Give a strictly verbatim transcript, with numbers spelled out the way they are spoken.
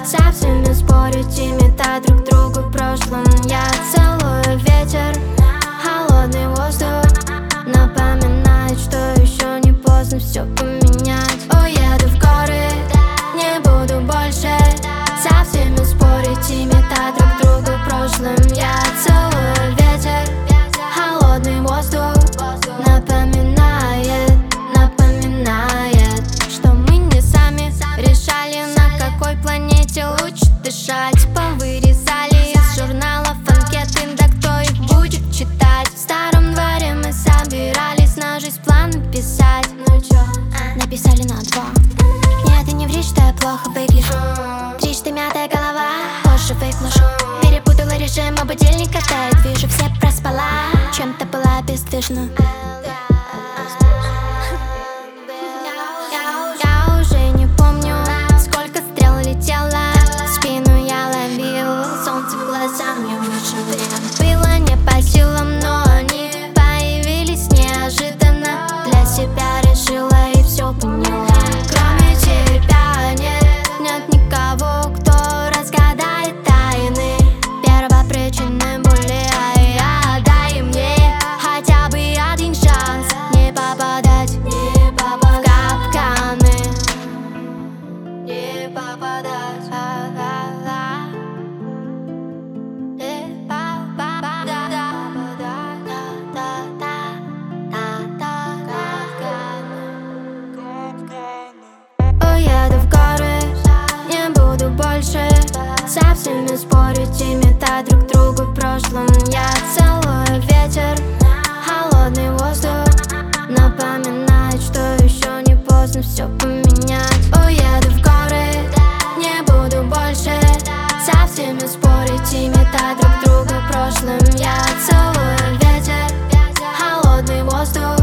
со всеми спорить и метать друг другу в прошлом. Я целую ветер, холодный воздух, напоминает, что еще не поздно все поменять. Уеду в горы, не буду больше со всеми спорить и метать друг друга в прошлом. Я целую ветер, холодный воздух, напоминает, напоминает, что мы не сами решали, на какой планете лучше дышать. Повырезали из журналов анкеты, да кто их будет читать? В старом дворе мы собирались на жизнь план писать. Ну чё, написали на два. Нет, ты не вришь, что я плохо выгляжу. Трижды мятая голова, позже выгляжу. Перепутала режим, а будильник катает. Вижу, все проспала, чем-то была бездвижна. Я уже не помню, сколько стрел летело, спину я ловил, солнце в глаза мне выжили. Было не по силам, но они появились неожиданно. Для себя решила и все поняла. Кроме тебя нет, нет никого, кто разгадает тайны первопричины боли. А я дай мне хотя бы один шанс не попадать, не попадать в капканы, не попадать. Уеду в горы, не буду больше со всеми спорить и метать друг другу в прошлом. Я целую ветер, холодный воздух, напоминает, что еще не поздно все поменять. Уеду в горы, не буду больше со всеми спорить и метать друг друга в прошлом. Я целую ветер, холодный воздух,